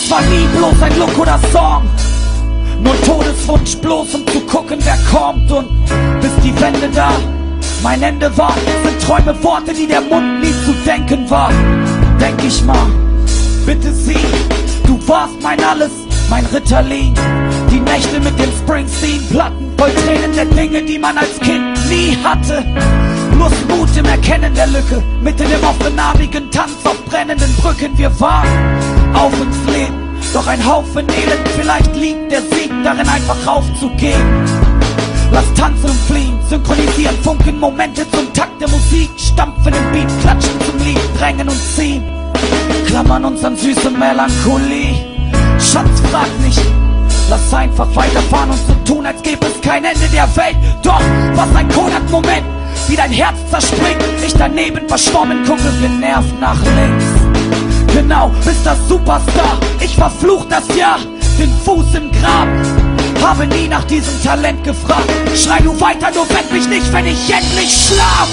Es war nie bloß ein Look oder Song, nur Todeswunsch bloß, um zu gucken, wer kommt. Und bis die Wende da mein Ende war, sind Träume Worte, die der Mund nie zu denken war. Denk ich mal, bitte sieh, du warst mein Alles, mein Ritalin. Die Nächte mit dem Springsteen-Platten, voll Tränen der Dinge, die man als Kind nie hatte. Lust, Mut im Erkennen der Lücke, mitten im offenarmigen Tanz auf brennenden Brücken. Wir waren auf ins Leben, doch ein Haufen Elend. Vielleicht liegt der Sieg darin, einfach aufzugehen. Lass tanzen und fliehen, synchronisieren Funken, Momente zum Takt der Musik, stampfen im Beat, klatschen zum Lied, drängen und ziehen, klammern uns an süße Melancholie. Schatz, frag nicht, lass einfach weiterfahren und so tun, als gäbe es kein Ende der Welt. Doch, was ein Kodak-Moment, wie dein Herz zerspringt, ich daneben verschwommen, gucke genervt nach links. Genau, bist das Superstar, ich verfluch das Jahr, den Fuß im Grab. Habe nie nach diesem Talent gefragt. Schrei du weiter, nur weck mich nicht, wenn ich endlich schlaf.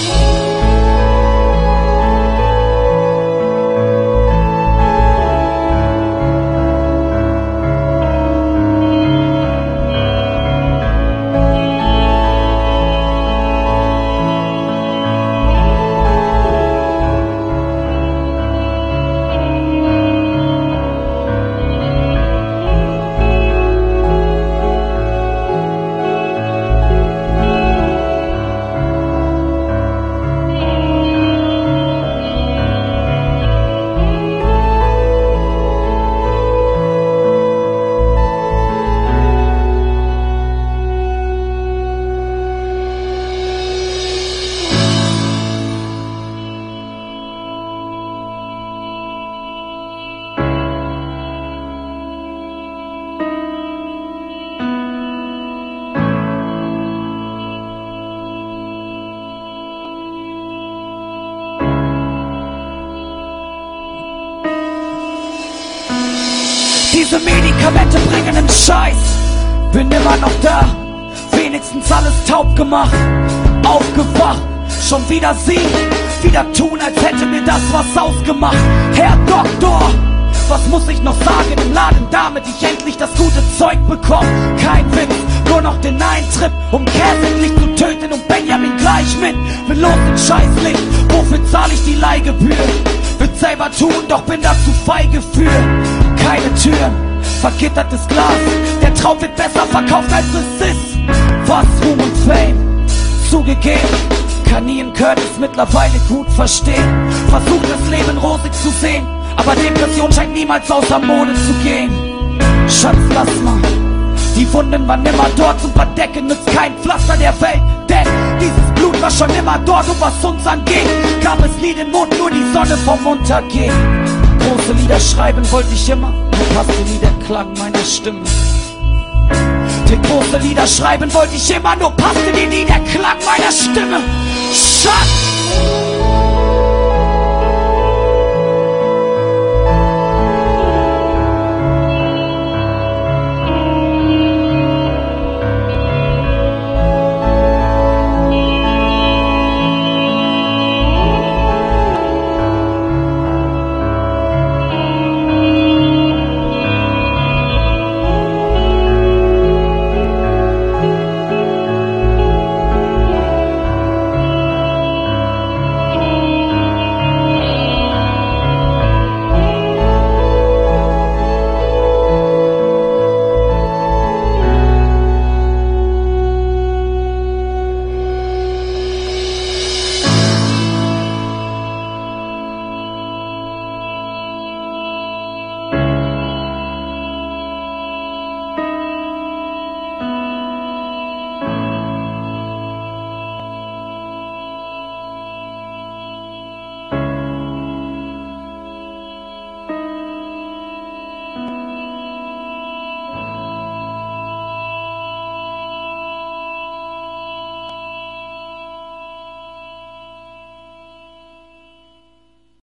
Diese Medikamente bringen einen Scheiß. Bin immer noch da, wenigstens alles taub gemacht. Aufgewacht, schon wieder sie, wieder tun, als hätte mir das was ausgemacht. Herr Doktor, was muss ich noch sagen im Laden, damit ich endlich das gute Zeug bekomme? Kein Witz, nur noch den Eintritt, um Käse nicht zu töten und Benjamin gleich mit. Will los in Scheißlicht, wofür zahl ich die Leihgebühr? Will selber tun, doch bin dazu feige für. Keine Türen, vergittertes Glas, der Traum wird besser verkauft als es ist. Was Ruhm und Fame, zugegeben, kann Ian Curtis mittlerweile gut verstehen. Versucht das Leben rosig zu sehen, aber Depression scheint niemals außer Mode zu gehen. Schatz, lass mal, die Wunden waren immer dort, zum Verdecken nützt kein Pflaster der Welt. Denn dieses Blut war schon immer dort und was uns angeht, gab es nie den Mond, nur die Sonne vom Untergehen. Große Lieder schreiben wollte ich immer, nur passte nie der Klang meiner Stimme. Große Lieder schreiben wollte ich immer, nur passte nie der Klang meiner Stimme. Schatz!